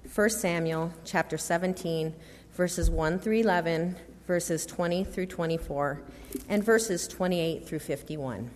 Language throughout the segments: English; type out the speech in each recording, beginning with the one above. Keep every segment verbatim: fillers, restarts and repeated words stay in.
First Samuel chapter seventeen, verses one through eleven, verses twenty through twenty-four, and verses twenty-eight through fifty-one.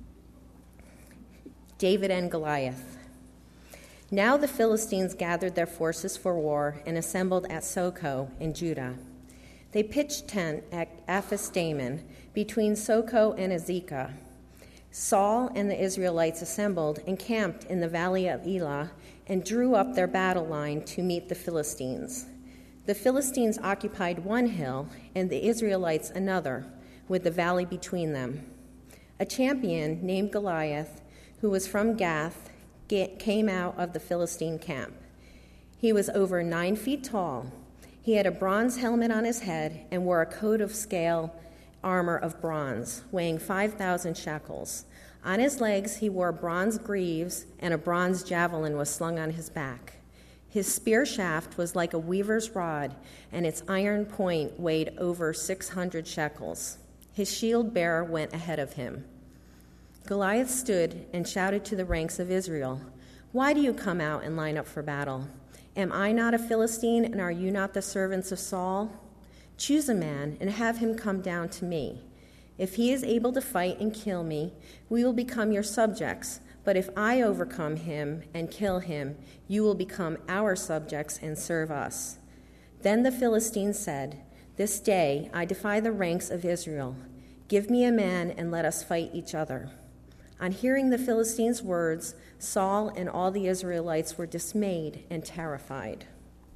David and Goliath. Now the Philistines gathered their forces for war and assembled at Socoh in Judah. They pitched tent at Ephes-dammim between Socoh and Azekah. Saul and the Israelites assembled and camped in the valley of Elah and drew up their battle line to meet the Philistines. The Philistines occupied one hill and the Israelites another, with the valley between them. A champion named Goliath, who was from Gath, came out of the Philistine camp. He was over nine feet tall. He had a bronze helmet on his head and wore a coat of scale armor of bronze, weighing five thousand shekels. On his legs he wore bronze greaves, and a bronze javelin was slung on his back. His spear shaft was like a weaver's rod, and its iron point weighed over six hundred shekels. His shield bearer went ahead of him. Goliath stood and shouted to the ranks of Israel, "Why do you come out and line up for battle? Am I not a Philistine, and are you not the servants of Saul? Choose a man and have him come down to me. If he is able to fight and kill me, we will become your subjects. But if I overcome him and kill him, you will become our subjects and serve us." Then the Philistines said, "This day I defy the ranks of Israel. Give me a man and let us fight each other." On hearing the Philistines' words, Saul and all the Israelites were dismayed and terrified.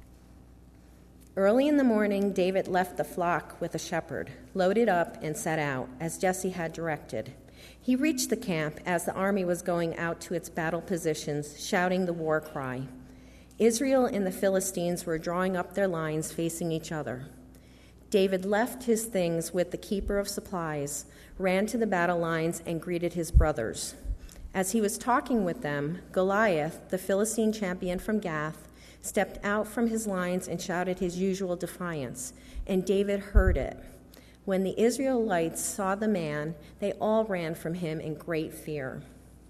Early in the morning, David left the flock with a shepherd, loaded up, and set out, as Jesse had directed. He reached the camp as the army was going out to its battle positions, shouting the war cry. Israel and the Philistines were drawing up their lines facing each other. David left his things with the keeper of supplies, ran to the battle lines, and greeted his brothers. As he was talking with them, Goliath, the Philistine champion from Gath, stepped out from his lines and shouted his usual defiance, and David heard it. When the Israelites saw the man, they all ran from him in great fear.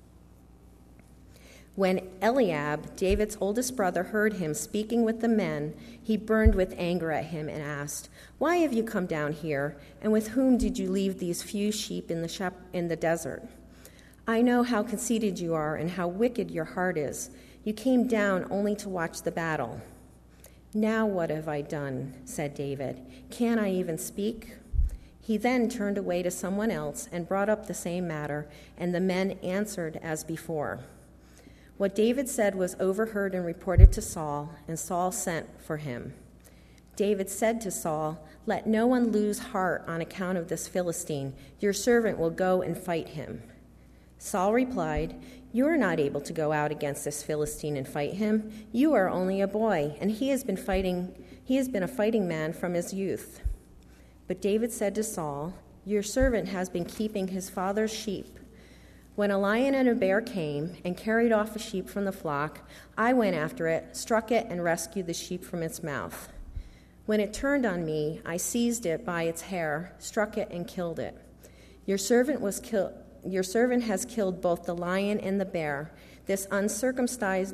When Eliab, David's oldest brother, heard him speaking with the men, he burned with anger at him and asked, "Why have you come down here, and with whom did you leave these few sheep in the shep- in the desert? I know how conceited you are and how wicked your heart is. You came down only to watch the battle." "Now what have I done?" said David. "Can I even speak?" He then turned away to someone else and brought up the same matter, and the men answered as before. What David said was overheard and reported to Saul, and Saul sent for him. David said to Saul, "Let no one lose heart on account of this Philistine. Your servant will go and fight him." Saul replied, "You are not able to go out against this Philistine and fight him. You are only a boy, and he has been fighting. He has been a fighting man from his youth." But David said to Saul, "Your servant has been keeping his father's sheep. When a lion and a bear came and carried off a sheep from the flock, I went after it, struck it, and rescued the sheep from its mouth. When it turned on me, I seized it by its hair, struck it, and killed it. Your servant was killed." Your servant has killed both the lion and the bear. This uncircumcised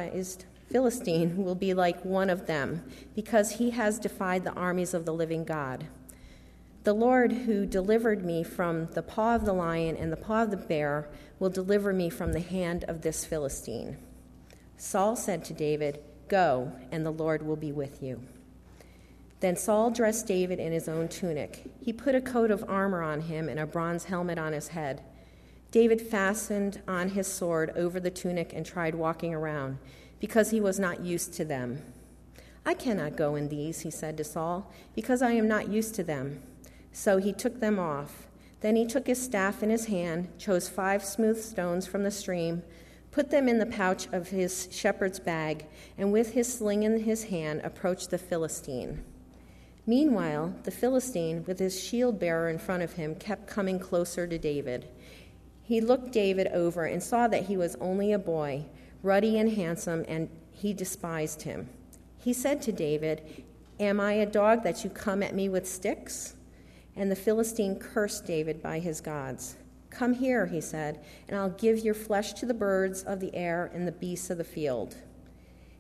Philistine will be like one of them, because he has defied the armies of the living God. The Lord who delivered me from the paw of the lion and the paw of the bear will deliver me from the hand of this Philistine." Saul said to David, "Go, and the Lord will be with you." Then Saul dressed David in his own tunic. He put a coat of armor on him and a bronze helmet on his head. David fastened on his sword over the tunic and tried walking around, because he was not used to them. "I cannot go in these," he said to Saul, "because I am not used to them." So he took them off. Then he took his staff in his hand, chose five smooth stones from the stream, put them in the pouch of his shepherd's bag, and with his sling in his hand approached the Philistine. Meanwhile, the Philistine, with his shield-bearer in front of him, kept coming closer to David. He looked David over and saw that he was only a boy, ruddy and handsome, and he despised him. He said to David, "Am I a dog that you come at me with sticks?" And the Philistine cursed David by his gods. "Come here," he said, "and I'll give your flesh to the birds of the air and the beasts of the field."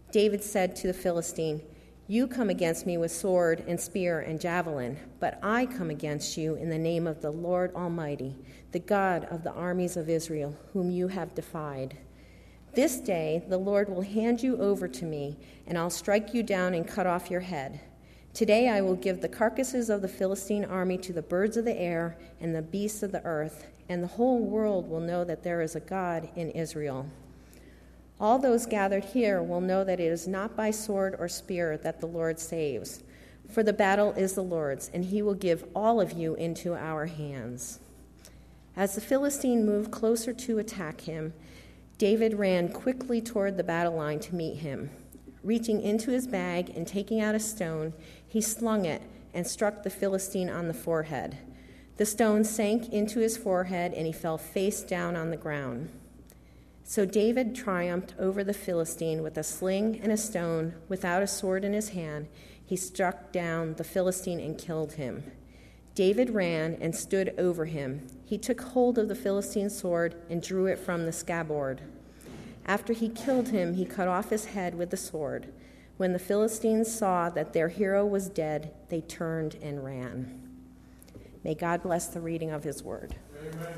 David said to the Philistine, "You come against me with sword and spear and javelin, but I come against you in the name of the Lord Almighty, the God of the armies of Israel, whom you have defied. This day the Lord will hand you over to me, and I'll strike you down and cut off your head. Today I will give the carcasses of the Philistine army to the birds of the air and the beasts of the earth, and the whole world will know that there is a God in Israel. All those gathered here will know that it is not by sword or spear that the Lord saves, for the battle is the Lord's, and he will give all of you into our hands." As the Philistine moved closer to attack him, David ran quickly toward the battle line to meet him. Reaching into his bag and taking out a stone, he slung it and struck the Philistine on the forehead. The stone sank into his forehead, and he fell face down on the ground. So David triumphed over the Philistine with a sling and a stone. Without a sword in his hand, he struck down the Philistine and killed him. David ran and stood over him. He took hold of the Philistine's sword and drew it from the scabbard. After he killed him, he cut off his head with the sword. When the Philistines saw that their hero was dead, they turned and ran. May God bless the reading of his word. Amen.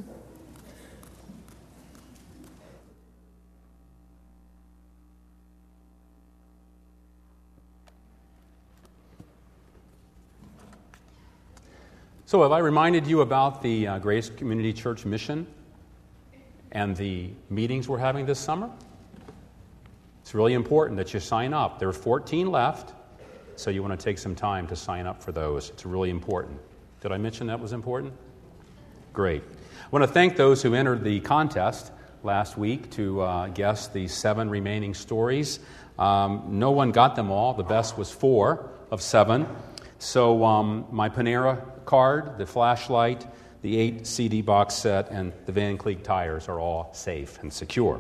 So have I reminded you about the uh, Grace Community Church mission and the meetings we're having this summer? It's really important that you sign up. There are fourteen left, so you want to take some time to sign up for those. It's really important. Did I mention that was important? Great. I want to thank those who entered the contest last week to uh, guess the seven remaining stories. Um, no one got them all. The best was four of seven. So um, my Panera card, the flashlight, the eight C D box set, and the Van Cleek tires are all safe and secure.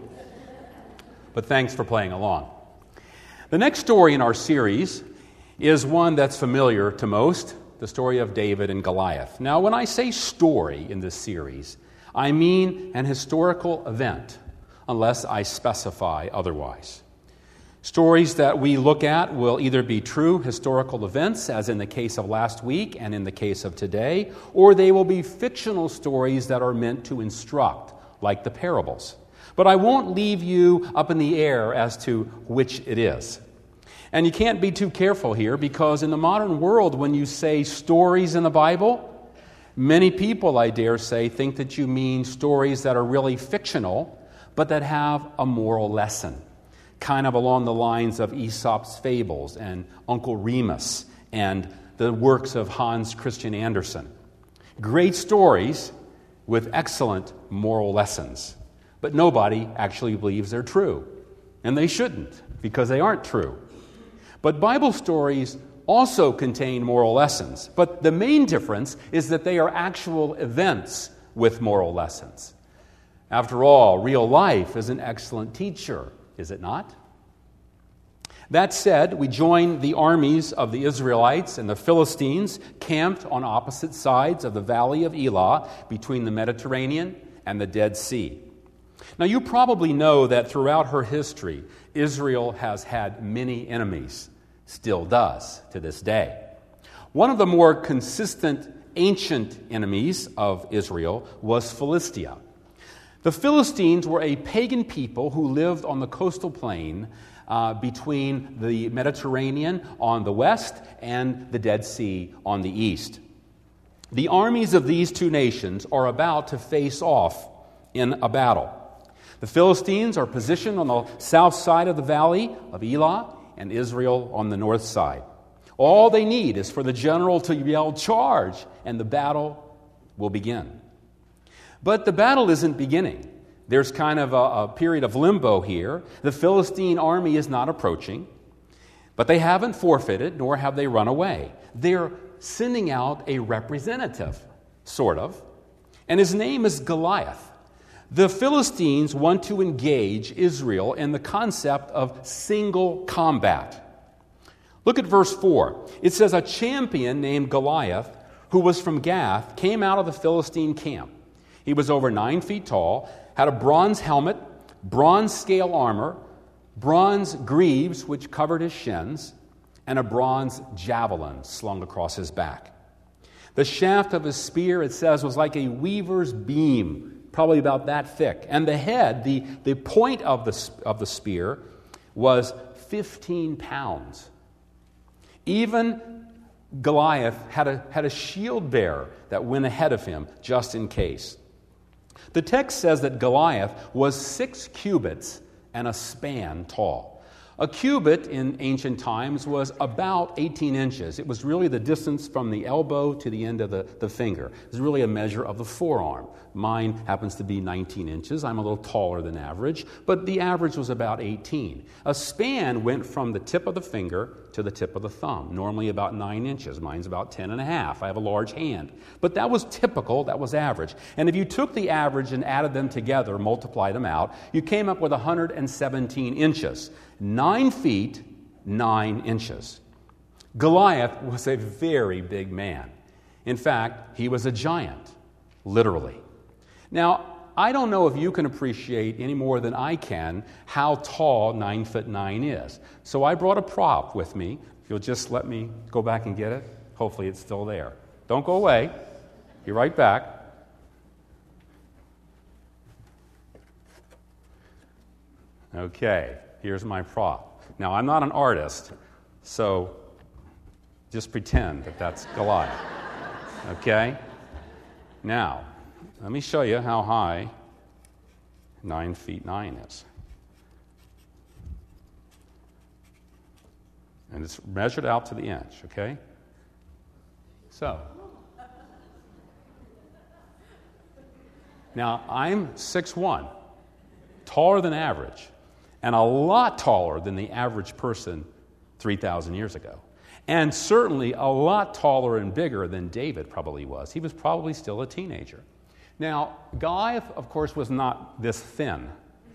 But thanks for playing along. The next story in our series is one that's familiar to most, the story of David and Goliath. Now, when I say story in this series, I mean an historical event, unless I specify otherwise. Stories that we look at will either be true historical events, as in the case of last week and in the case of today, or they will be fictional stories that are meant to instruct, like the parables. But I won't leave you up in the air as to which it is. And you can't be too careful here, because in the modern world, when you say stories in the Bible, many people, I dare say, think that you mean stories that are really fictional, but that have a moral lesson, kind of along the lines of Aesop's fables and Uncle Remus and the works of Hans Christian Andersen. Great stories with excellent moral lessons, but nobody actually believes they're true. And they shouldn't, because they aren't true. But Bible stories also contain moral lessons, but the main difference is that they are actual events with moral lessons. After all, real life is an excellent teacher, is it not? That said, we join the armies of the Israelites and the Philistines camped on opposite sides of the valley of Elah between the Mediterranean and the Dead Sea. Now, you probably know that throughout her history, Israel has had many enemies, still does to this day. One of the more consistent ancient enemies of Israel was Philistia. The Philistines were a pagan people who lived on the coastal plain uh, between the Mediterranean on the west and the Dead Sea on the east. The armies of these two nations are about to face off in a battle. The Philistines are positioned on the south side of the valley of Elah, and Israel on the north side. All they need is for the general to yell, "Charge!" and the battle will begin. But the battle isn't beginning. There's kind of a, a period of limbo here. The Philistine army is not approaching, but they haven't forfeited, nor have they run away. They're sending out a representative, sort of, and his name is Goliath. The Philistines want to engage Israel in the concept of single combat. Look at verse four. It says, "A champion named Goliath, who was from Gath, came out of the Philistine camp. He was over nine feet tall, had a bronze helmet, bronze scale armor, bronze greaves which covered his shins, and a bronze javelin slung across his back. The shaft of his spear, it says, was like a weaver's beam, probably about that thick. And the head, the, the point of the, of the spear, was fifteen pounds. Even Goliath had a, had a shield bearer that went ahead of him just in case. The text says that Goliath was six cubits and a span tall. A cubit in ancient times was about eighteen inches. It was really the distance from the elbow to the end of the, the finger. It was really a measure of the forearm. Mine happens to be nineteen inches. I'm a little taller than average, but the average was about eighteen. A span went from the tip of the finger to the tip of the thumb, normally about nine inches. Mine's about ten and a half. I have a large hand. But that was typical, that was average. And if you took the average and added them together, multiplied them out, you came up with one hundred seventeen inches. Nine feet, nine inches. Goliath was a very big man. In fact, he was a giant, literally. Now, I don't know if you can appreciate any more than I can how tall nine foot nine is. So I brought a prop with me. If you'll just let me go back and get it, hopefully it's still there. Don't go away. Be right back. Okay. Here's my prop. Now, I'm not an artist, so just pretend that that's Goliath. Okay? Now, let me show you how high nine feet nine is. And it's measured out to the inch, okay? So, now I'm six one, taller than average, and a lot taller than the average person three thousand years ago. And certainly a lot taller and bigger than David probably was. He was probably still a teenager. Now, Goliath, of course, was not this thin.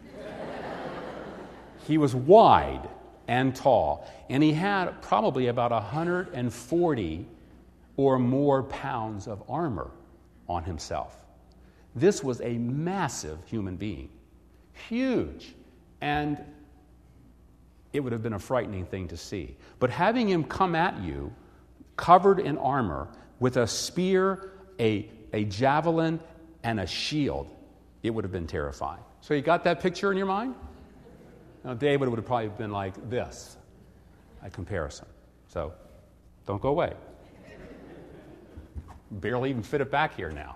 He was wide and tall, and he had probably about one hundred forty or more pounds of armor on himself. This was a massive human being, huge. And it would have been a frightening thing to see. But having him come at you, covered in armor, with a spear, a, a javelin, and a shield, it would have been terrifying. So you got that picture in your mind? Now, David would have probably been like this, by comparison. So don't go away. Barely even fit it back here now.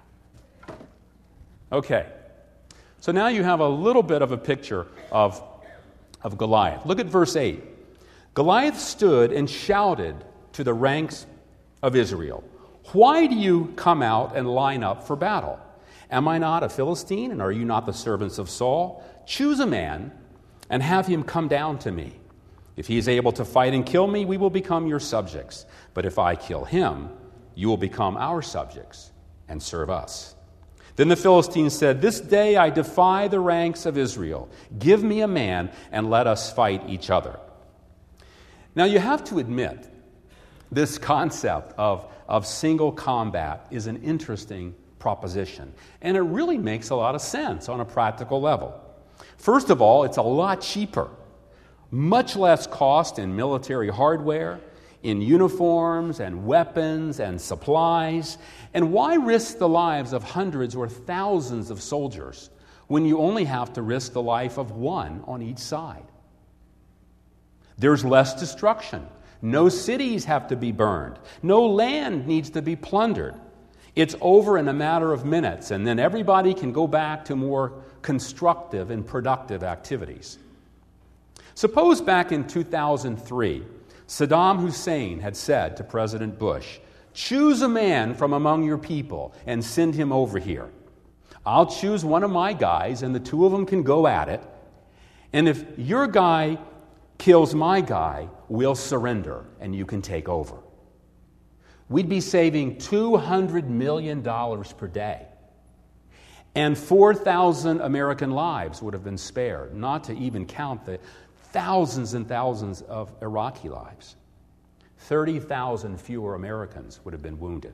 Okay. So now you have a little bit of a picture of, of Goliath. Look at verse eight. Goliath stood and shouted to the ranks of Israel, "Why do you come out and line up for battle? Am I not a Philistine, and are you not the servants of Saul? Choose a man and have him come down to me. If he is able to fight and kill me, we will become your subjects. But if I kill him, you will become our subjects and serve us." Then the Philistines said, "This day I defy the ranks of Israel. Give me a man and let us fight each other." Now you have to admit, this concept of, of single combat is an interesting proposition. And it really makes a lot of sense on a practical level. First of all, it's a lot cheaper. Much less cost in military hardware, in uniforms and weapons and supplies. And why risk the lives of hundreds or thousands of soldiers when you only have to risk the life of one on each side? There's less destruction. No cities have to be burned. No land needs to be plundered. It's over in a matter of minutes, and then everybody can go back to more constructive and productive activities. Suppose back in two thousand three, Saddam Hussein had said to President Bush, "Choose a man from among your people and send him over here. I'll choose one of my guys, and the two of them can go at it. And if your guy kills my guy, we'll surrender, and you can take over." We'd be saving two hundred million dollars per day. And four thousand American lives would have been spared, not to even count the thousands and thousands of Iraqi lives. thirty thousand fewer Americans would have been wounded.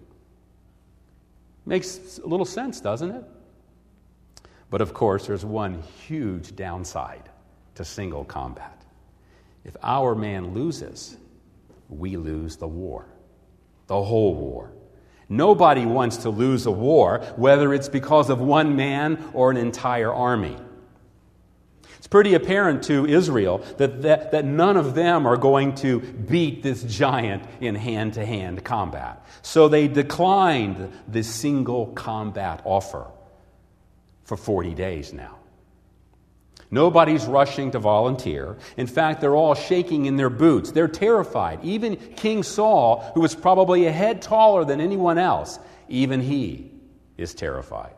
Makes a little sense, doesn't it? But of course, there's one huge downside to single combat. If our man loses, we lose the war, the whole war. Nobody wants to lose a war, whether it's because of one man or an entire army. It's pretty apparent to Israel that, that, that none of them are going to beat this giant in hand-to-hand combat. So they declined the single combat offer for forty days now. Nobody's rushing to volunteer. In fact, they're all shaking in their boots. They're terrified. Even King Saul, who was probably a head taller than anyone else, even he is terrified.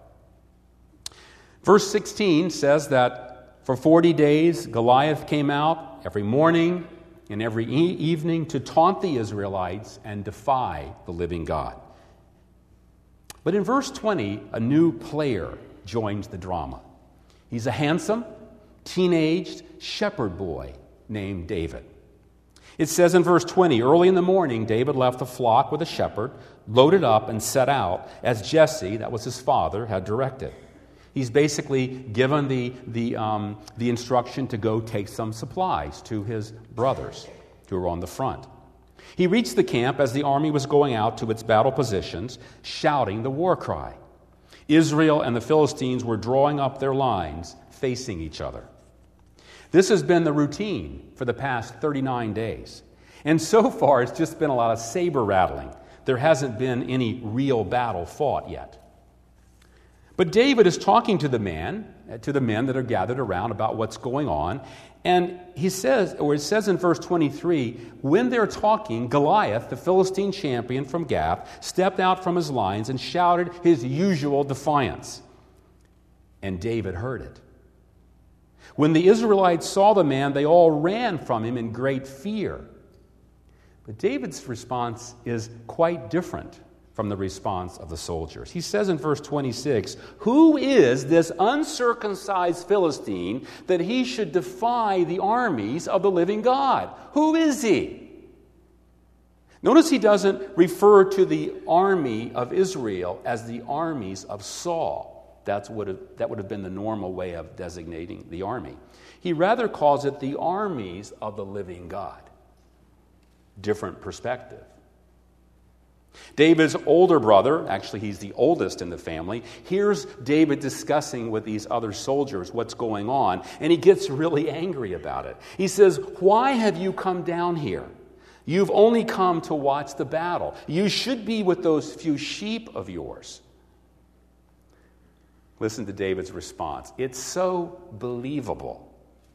Verse sixteen says that for forty days, Goliath came out every morning and every e- evening to taunt the Israelites and defy the living God. But in verse twenty, a new player joins the drama. He's a handsome, teenaged shepherd boy named David. It says in verse twenty, early in the morning, David left the flock with a shepherd, loaded up, and set out as Jesse, that was his father, had directed. He's basically given the, the, um, the instruction to go take some supplies to his brothers who were on the front. He reached the camp as the army was going out to its battle positions, shouting the war cry. Israel and the Philistines were drawing up their lines, facing each other. This has been the routine for the past thirty-nine days. And so far, it's just been a lot of saber rattling. There hasn't been any real battle fought yet. But David is talking to the man, to the men that are gathered around about what's going on. And he says, or it says in verse twenty-three, when they're talking, Goliath, the Philistine champion from Gath, stepped out from his lines and shouted his usual defiance. And David heard it. When the Israelites saw the man, they all ran from him in great fear. But David's response is quite different from the response of the soldiers. He says in verse twenty-six, who is this uncircumcised Philistine that he should defy the armies of the living God? Who is he? Notice he doesn't refer to the army of Israel as the armies of Saul. That's what it, that would have been the normal way of designating the army. He rather calls it the armies of the living God. Different perspective. David's older brother, actually he's the oldest in the family, hears David discussing with these other soldiers what's going on, and he gets really angry about it. He says, why have you come down here? You've only come to watch the battle. You should be with those few sheep of yours. Listen to David's response. It's so believable.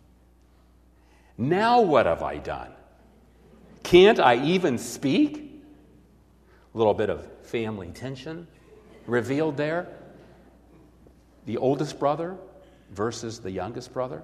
Now what have I done? Can't I even speak? A little bit of family tension revealed there. The oldest brother versus the youngest brother.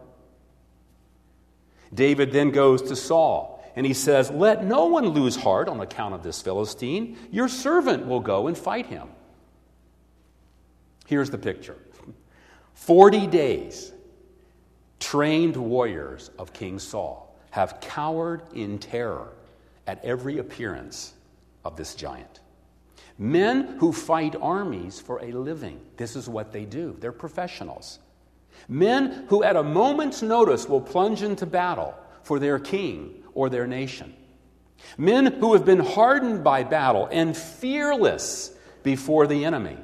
David then goes to Saul and he says, let no one lose heart on account of this Philistine. Your servant will go and fight him. Here's the picture. Forty days, trained warriors of King Saul have cowered in terror at every appearance of this giant. Men who fight armies for a living. This is what they do. They're professionals. Men who at a moment's notice will plunge into battle for their king or their nation. Men who have been hardened by battle and fearless before the enemy.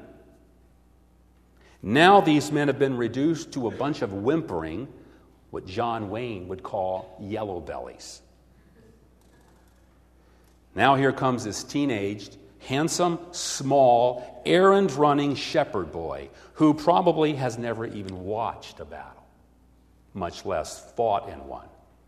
Now these men have been reduced to a bunch of whimpering, what John Wayne would call yellow bellies. Now here comes this teenaged, handsome, small, errand-running shepherd boy who probably has never even watched a battle, much less fought in one.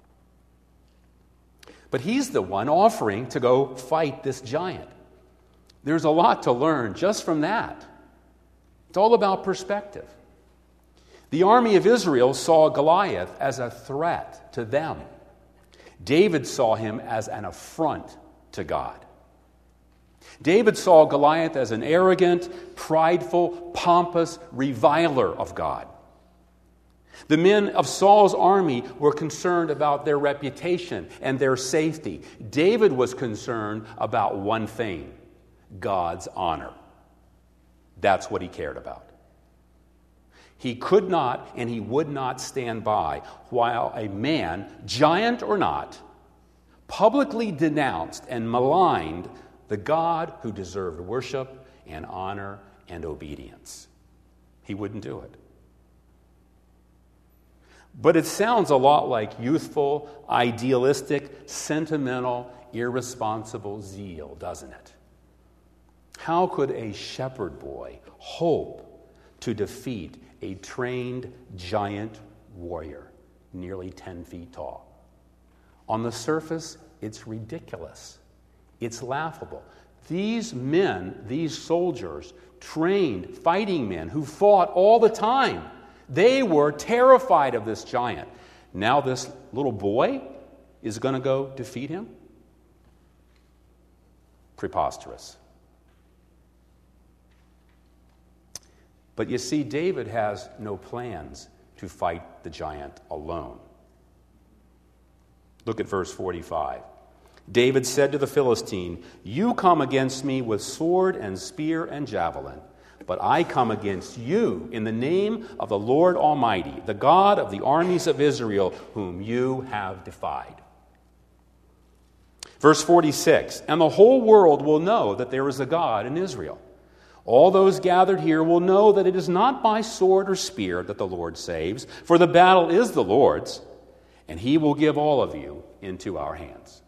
But he's the one offering to go fight this giant. There's a lot to learn just from that. It's all about perspective. The army of Israel saw Goliath as a threat to them. David saw him as an affront to God. David saw Goliath as an arrogant, prideful, pompous reviler of God. The men of Saul's army were concerned about their reputation and their safety. David was concerned about one thing, God's honor. That's what he cared about. He could not and he would not stand by while a man, giant or not, publicly denounced and maligned the God who deserved worship and honor and obedience. He wouldn't do it. But it sounds a lot like youthful, idealistic, sentimental, irresponsible zeal, doesn't it? How could a shepherd boy hope to defeat a trained giant warrior nearly ten feet tall? On the surface, it's ridiculous. It's laughable. These men, these soldiers, trained fighting men who fought all the time, they were terrified of this giant. Now this little boy is going to go defeat him? Preposterous. But you see, David has no plans to fight the giant alone. Look at verse forty-five. David said to the Philistine, "You come against me with sword and spear and javelin, but I come against you in the name of the Lord Almighty, the God of the armies of Israel, whom you have defied." Verse forty-six, "And the whole world will know that there is a God in Israel. All those gathered here will know that it is not by sword or spear that the Lord saves, for the battle is the Lord's, and he will give all of you into our hands."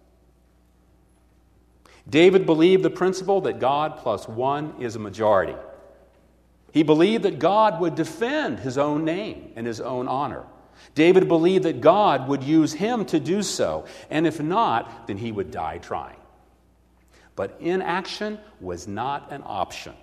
David believed the principle that God plus one is a majority. He believed that God would defend his own name and his own honor. David believed that God would use him to do so, and if not, then he would die trying. But inaction was not an option.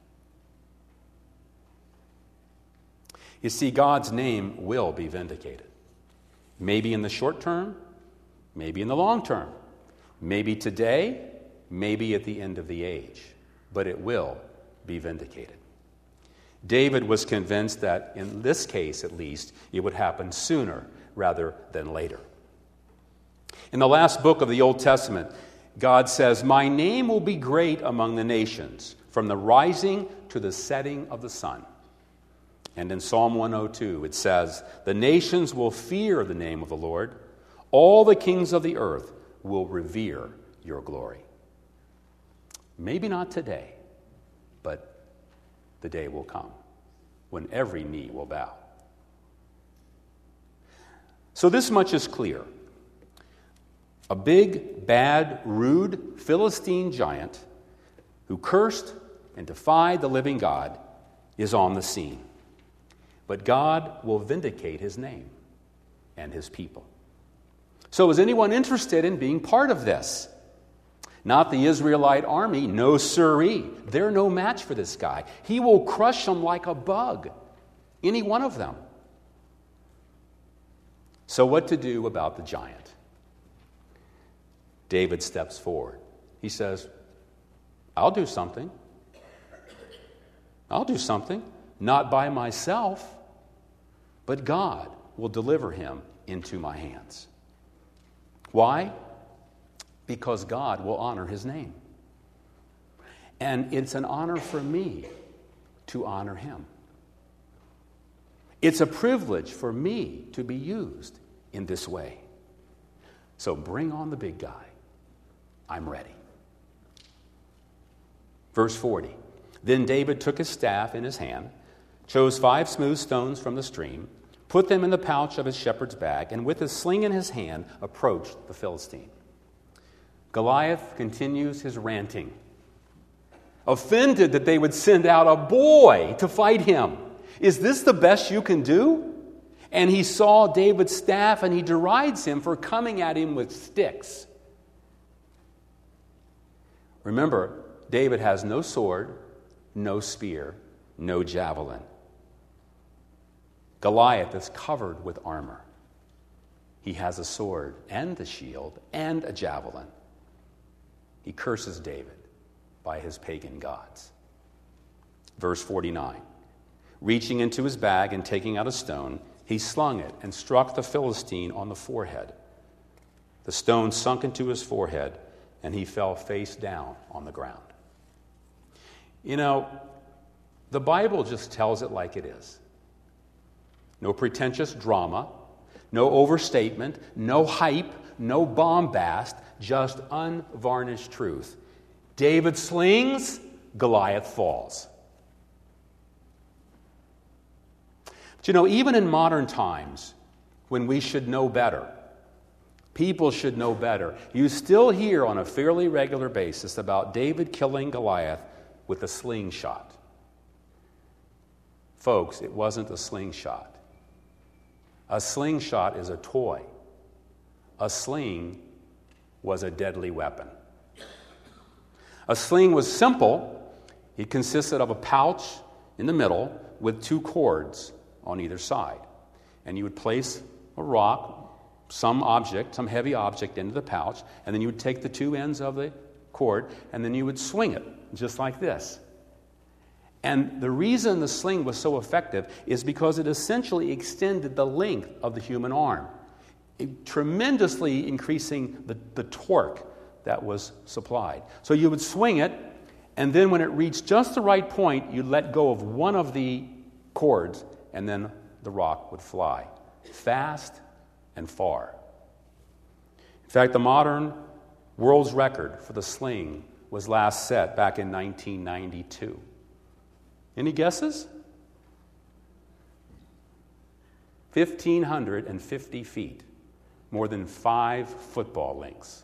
You see, God's name will be vindicated. Maybe in the short term, maybe in the long term, maybe today, maybe at the end of the age, but it will be vindicated. David was convinced that, in this case at least, it would happen sooner rather than later. In the last book of the Old Testament, God says, "My name will be great among the nations, from the rising to the setting of the sun." And in Psalm one oh two, it says, "The nations will fear the name of the Lord. All the kings of the earth will revere your glory." Maybe not today, but the day will come when every knee will bow. So this much is clear. A big, bad, rude Philistine giant who cursed and defied the living God is on the scene. But God will vindicate his name and his people. So is anyone interested in being part of this? Not the Israelite army, no siree. They're no match for this guy. He will crush them like a bug, any one of them. So what to do about the giant? David steps forward. He says, "I'll do something. I'll do something. Not by myself, but God will deliver him into my hands." Why? Because God will honor his name. And it's an honor for me to honor him. It's a privilege for me to be used in this way. So bring on the big guy. I'm ready. Verse forty. Then David took his staff in his hand, chose five smooth stones from the stream, put them in the pouch of his shepherd's bag, and with his sling in his hand approached the Philistine. Goliath continues his ranting, offended that they would send out a boy to fight him. Is this the best you can do? And he saw David's staff and he derides him for coming at him with sticks. Remember, David has no sword, no spear, no javelin. Goliath is covered with armor. He has a sword and a shield and a javelin. He curses David by his pagan gods. Verse forty-nine. Reaching into his bag and taking out a stone, he slung it and struck the Philistine on the forehead. The stone sunk into his forehead, and he fell face down on the ground. You know, the Bible just tells it like it is. No pretentious drama, no overstatement, no hype, no bombast, just unvarnished truth. David slings, Goliath falls. But you know, even in modern times, when we should know better, people should know better, you still hear on a fairly regular basis about David killing Goliath with a slingshot. Folks, it wasn't a slingshot. A slingshot is a toy. A sling was a deadly weapon. A sling was simple. It consisted of a pouch in the middle with two cords on either side. And you would place a rock, some object, some heavy object into the pouch, and then you would take the two ends of the cord, and then you would swing it, just like this. And the reason the sling was so effective is because it essentially extended the length of the human arm, it tremendously increasing the, the torque that was supplied. So you would swing it, and then when it reached just the right point, you'd let go of one of the cords, and then the rock would fly fast and far. In fact, the modern world's record for the sling was last set back in nineteen ninety-two. Any guesses? one thousand five hundred fifty feet, more than five football lengths.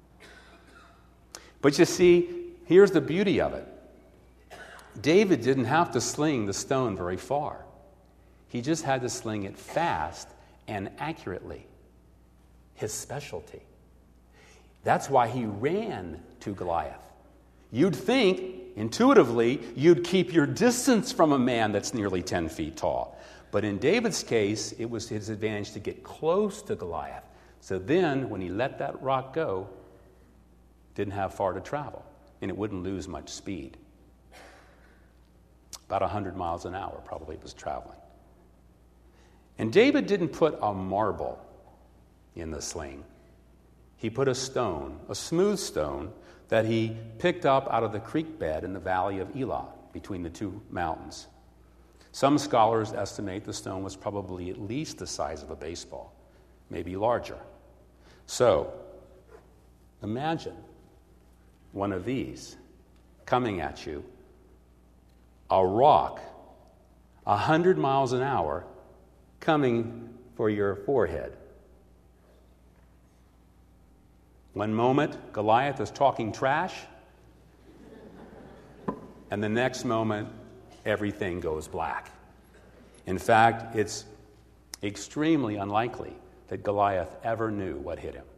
But you see, here's the beauty of it. David didn't have to sling the stone very far. He just had to sling it fast and accurately. His specialty. That's why he ran to Goliath. You'd think, intuitively, you'd keep your distance from a man that's nearly ten feet tall. But in David's case, it was his advantage to get close to Goliath. So then, when he let that rock go, didn't have far to travel, and it wouldn't lose much speed. About one hundred miles an hour, probably, it was traveling. And David didn't put a marble in the sling. He put a stone, a smooth stone, that he picked up out of the creek bed in the valley of Elah, between the two mountains. Some scholars estimate the stone was probably at least the size of a baseball, maybe larger. So, imagine one of these coming at you, a rock, a hundred miles an hour, coming for your forehead. One moment, Goliath is talking trash, and the next moment, everything goes black. In fact, it's extremely unlikely that Goliath ever knew what hit him.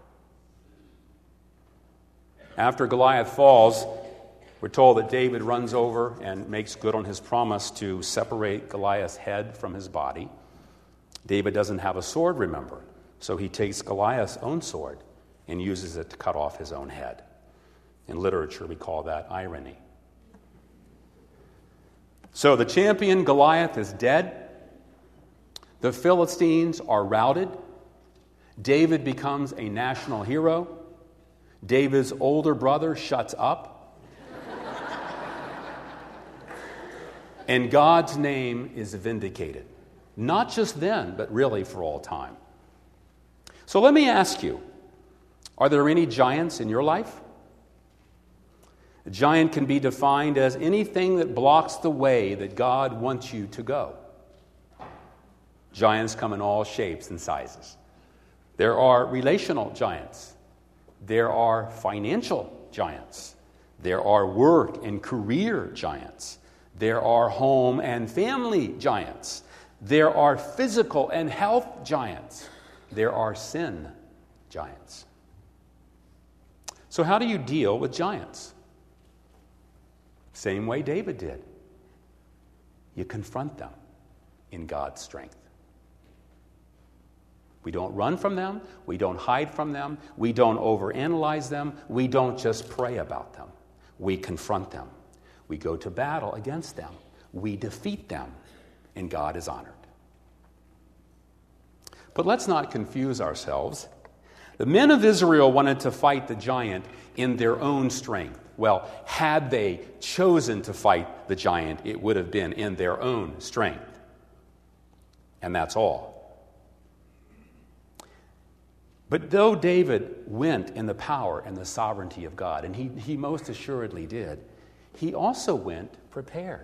After Goliath falls, we're told that David runs over and makes good on his promise to separate Goliath's head from his body. David doesn't have a sword, remember, so he takes Goliath's own sword and uses it to cut off his own head. In literature, we call that irony. So the champion Goliath is dead. The Philistines are routed. David becomes a national hero. David's older brother shuts up. And God's name is vindicated. Not just then, but really for all time. So let me ask you, are there any giants in your life? A giant can be defined as anything that blocks the way that God wants you to go. Giants come in all shapes and sizes. There are relational giants. There are financial giants. There are work and career giants. There are home and family giants. There are physical and health giants. There are sin giants. So how do you deal with giants? Same way David did. You confront them in God's strength. We don't run from them. We don't hide from them. We don't overanalyze them. We don't just pray about them. We confront them. We go to battle against them. We defeat them, and God is honored. But let's not confuse ourselves. The men of Israel wanted to fight the giant in their own strength. Well, had they chosen to fight the giant, it would have been in their own strength. And that's all. But though David went in the power and the sovereignty of God, and he, he most assuredly did, he also went prepared.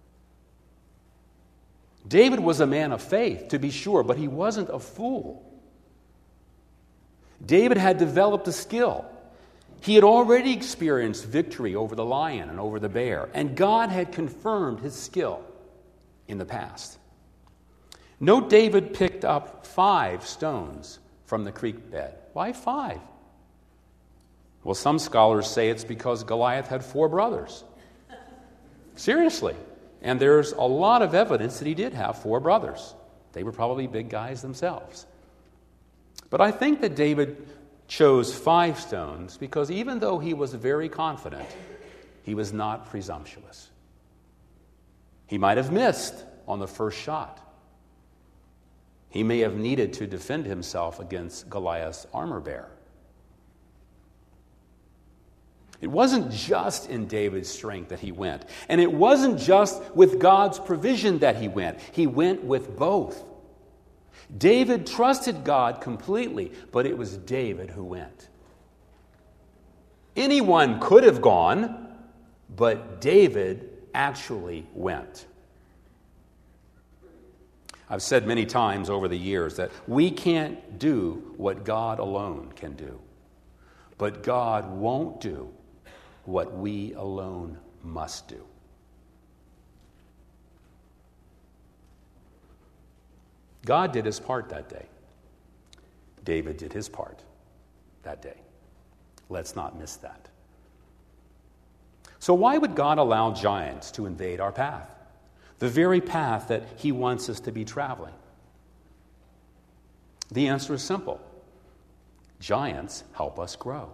David was a man of faith, to be sure, but he wasn't a fool. David had developed a skill. He had already experienced victory over the lion and over the bear, and God had confirmed his skill in the past. Note David picked up five stones from the creek bed. Why five? Well, some scholars say it's because Goliath had four brothers. Seriously. And there's a lot of evidence that he did have four brothers. They were probably big guys themselves. But I think that David chose five stones because even though he was very confident, he was not presumptuous. He might have missed on the first shot. He may have needed to defend himself against Goliath's armor bearer. It wasn't just in David's strength that he went. And it wasn't just with God's provision that he went. He went with both. David trusted God completely, but it was David who went. Anyone could have gone, but David actually went. I've said many times over the years that we can't do what God alone can do, but God won't do what we alone must do. God did his part that day. David did his part that day. Let's not miss that. So why would God allow giants to invade our path? The very path that he wants us to be traveling. The answer is simple. Giants help us grow.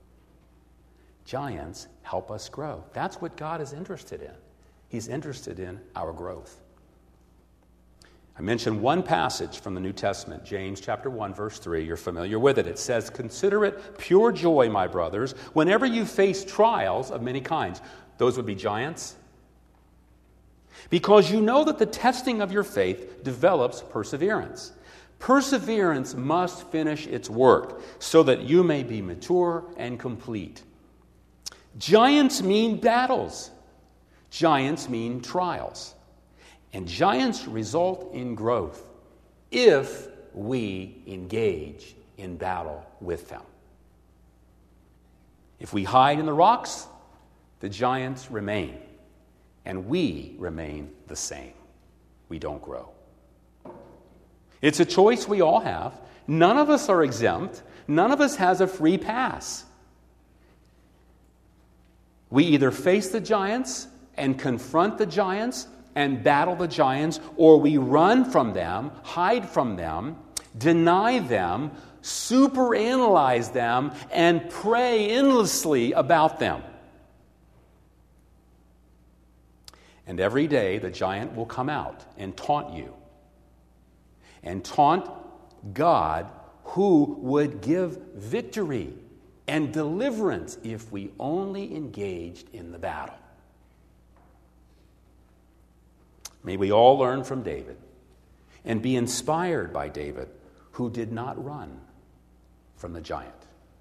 Giants help us grow. That's what God is interested in. He's interested in our growth. I mentioned one passage from the New Testament, James chapter one, verse three. You're familiar with it. It says, "Consider it pure joy, my brothers, whenever you face trials of many kinds." Those would be giants. "Because you know that the testing of your faith develops perseverance. Perseverance must finish its work so that you may be mature and complete." Giants mean battles. Giants mean trials. And giants result in growth if we engage in battle with them. If we hide in the rocks, the giants remain, and we remain the same. We don't grow. It's a choice we all have. None of us are exempt. None of us has a free pass. We either face the giants and confront the giants and battle the giants, or we run from them, hide from them, deny them, superanalyze them, and pray endlessly about them. And every day the giant will come out and taunt you, and taunt God, who would give victory and deliverance if we only engaged in the battle. May we all learn from David and be inspired by David, who did not run from the giant.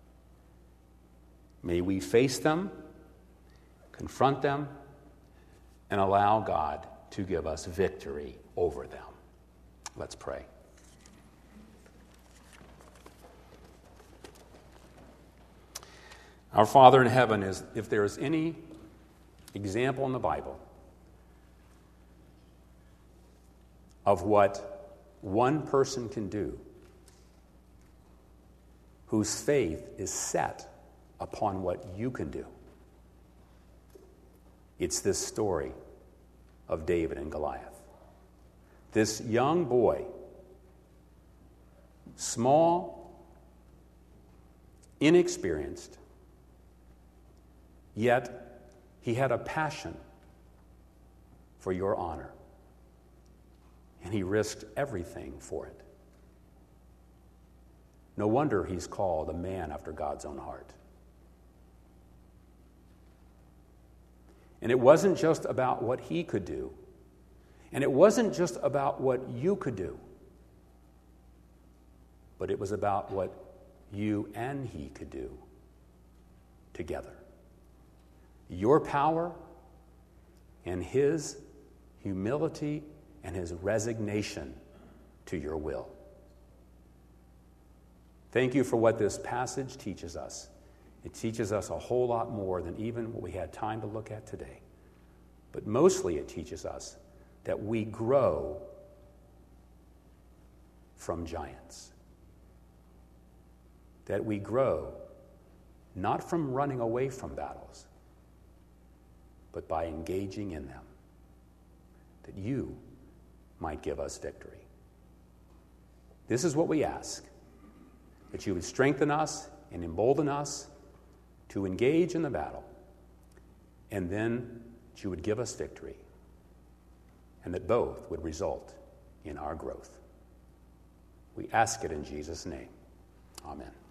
May we face them, confront them, and allow God to give us victory over them. Let's pray. Our Father in heaven, is if there is any example in the Bible of what one person can do whose faith is set upon what you can do, it's this story of David and Goliath. This young boy, small, inexperienced, yet he had a passion for your honor. And he risked everything for it. No wonder he's called a man after God's own heart. And it wasn't just about what he could do. And it wasn't just about what you could do. But it was about what you and he could do together. Your power and his humility and his resignation to your will. Thank you for what this passage teaches us. It teaches us a whole lot more than even what we had time to look at today. But mostly it teaches us that we grow from giants. That we grow not from running away from battles, but by engaging in them. That you might give us victory. This is what we ask, that you would strengthen us and embolden us to engage in the battle, and then that you would give us victory, and that both would result in our growth. We ask it in Jesus' name. Amen.